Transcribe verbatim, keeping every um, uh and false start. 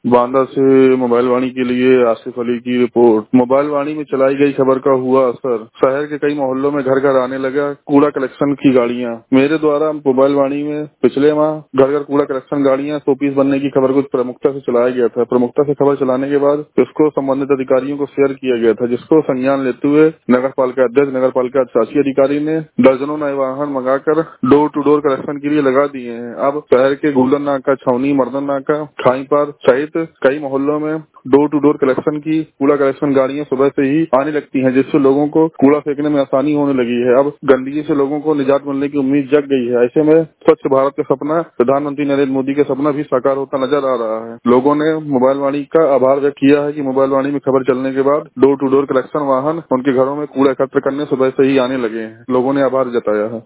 बांदा से मोबाइल वाणी के लिए आसिफ अली की रिपोर्ट। मोबाइल वाणी में चलाई गई खबर का हुआ असर, शहर के कई मोहल्लों में घर घर आने लगा कूड़ा कलेक्शन की गाड़ियां। मेरे द्वारा मोबाइल वाणी में पिछले माह घर घर कूड़ा कलेक्शन गाड़ियां सौ पीस बनने की खबर को प्रमुखता से चलाया गया था। प्रमुखता से खबर चलाने के बाद इसको संबंधित अधिकारियों को शेयर किया गया था, जिसको संज्ञान लेते हुए नगर पालिका अध्यक्ष, नगर पालिका शासी अधिकारी ने दर्जनों नए वाहन मंगाकर डोर टू डोर कलेक्शन के लिए लगा दिए हैं। अब शहर के गुलदन नाका, छावनी, मर्दन नाका, खाई पार सहित कई मोहल्लों में डोर टू डोर कलेक्शन की कूड़ा कलेक्शन गाड़ियां सुबह से ही आने लगती हैं, जिससे लोगों को कूड़ा फेंकने में आसानी होने लगी है। अब गंदगी से लोगों को निजात मिलने की उम्मीद जग गई है। ऐसे में स्वच्छ भारत का सपना, प्रधानमंत्री नरेंद्र मोदी का सपना भी साकार होता नजर आ रहा है। लोगों ने मोबाइल वाणी का आभार व्यक्त किया है कि मोबाइल वाणी में खबर चलने के बाद डोर टू डोर कलेक्शन वाहन उनके घरों में कूड़ा एकत्र करने सुबह से ही आने लगे हैं। लोगों ने आभार जताया है।